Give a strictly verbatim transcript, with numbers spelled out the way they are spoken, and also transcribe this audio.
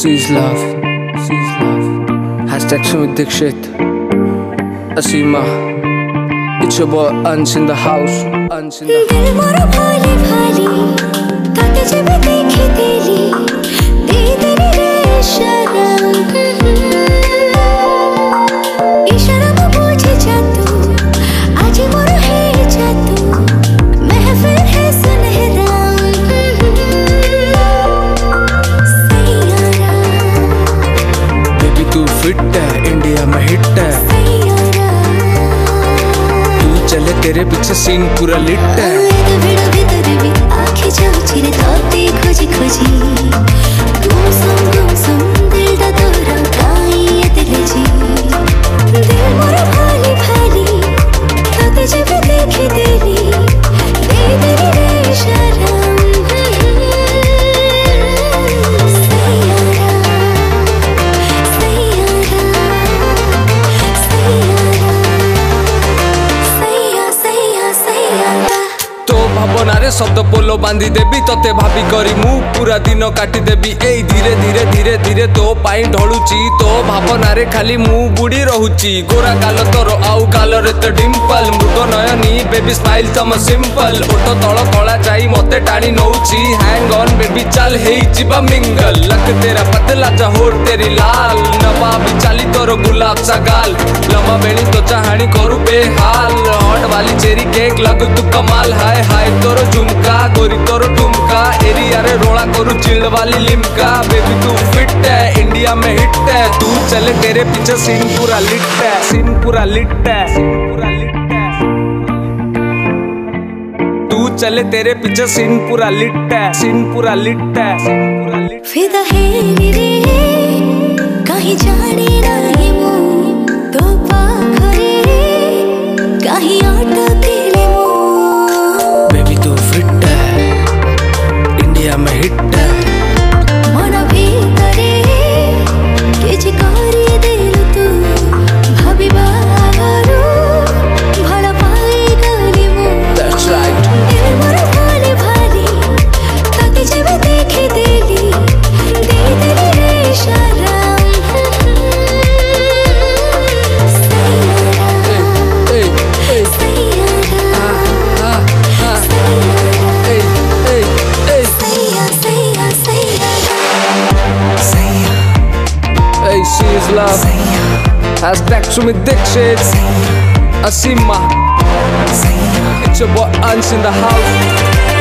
She's love, she's love. Hashtag Sumit Dixit, Asima. It's your boy Ans in the house, Ans in the house. दिल मोरा भाली भाली, ताते जब देखी तेली, दे तेरी रे शर्म. इशारा में पूछे जातू, आज मोरा है जातू, महफिल है सुनहरा. Baby तू फिट है, इंडिया में हिट है. तू चले तेरे पीछे सीन पूरा लिट है. खोजी खोजी तुम सुन तुम सुन दिल दा तोरा काई दिल जी दिल मोरा भाली भाली ताते जब देखी तेरी दे तेरी रे शर्म. सैयारा सैयारा सैया सैया सैयारा. तो भावनारे शब्द पोलो बांधी देबी तोते भाभी करी मु पूरा दिन काटी देबी. एई धीरे धीरे धीरे धीरे तो पाई ढलुची. तो भावनारे खाली मु बुड़ी रहुची. गोरा गाल तोर आउ गालरे तो डिम्पल. मृग नयनी बेबी स्माइल तम सिंपल. ओठ तळ कळा जाई मते टाणी नौची. हैंग ऑन बेबी चल हेई जिबा मिंगल. लक तेरा पतला चा होठ तेरी लाल. नवाबी चाली तोर गुलाब सा गाल. लम्बा बेणी तो चाहाणी करू बेहाल. हॉट वाली चेरी केक लगू तू कमाल. हाय हाय तोर झुमका गोरी तोर ठुमका. एरिया रे रोला करू चिल्ड वाली लिमका. बेबी तू फिट है, इंडिया में हिट है. तू चले तेरे पीछे सीन पूरा लिट है. सीन पूरा लिट है, सीन पूरा लिट है. तू चले तेरे पीछे सीन पूरा लिट है. सीन पूरा लिट है, सीन पूरा लिट. फिदा है रे कहीं जाने नहीं मु तो पाखरे कहीं अटकेले मु. बेबी तू फिट है, इंडिया में हिट है. मन भीतरे किछि करी दिल तू भाभी बागरू भला पाई गली मु. That's right. दिल मोरा भाली भाली ताते जब देखी तेली दे तेरी रे शर्म. Hey, hey, Saiyaara ah, ah, hey, hey, hey. सैया सैया सैयारा सैया Hey, she's love. Hashtag Sumit Dixit, Asima. It's your boy Ans in the house.